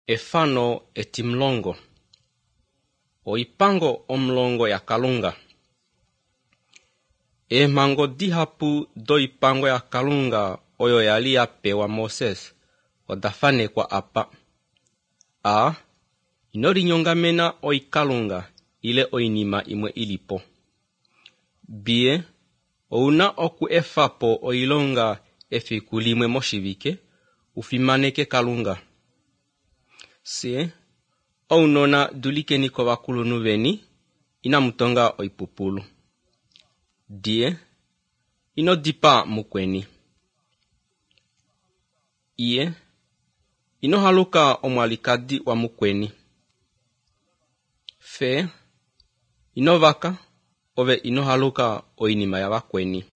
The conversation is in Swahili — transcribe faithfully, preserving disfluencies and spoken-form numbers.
Efano eti mlongo. Oipango omlongo ya Kalunga. E mango dihapu do ipango ya Kalunga oyo yali yapewa Moses odafane kwa apa. A. Inori nyongamena oi Kalunga ile oinima imwe ilipo. B. Ouna oku efapo oilonga efikulimwe moshivike ufimaneke Kalunga. C. Ounona dulikeni kwa wakulunu veni inamutonga oipupulu. D. Inodipa mukweni. E. Inohaluka omwalikadi wa mukweni. F. Inovaka ove inohaluka oinima ya wakweni.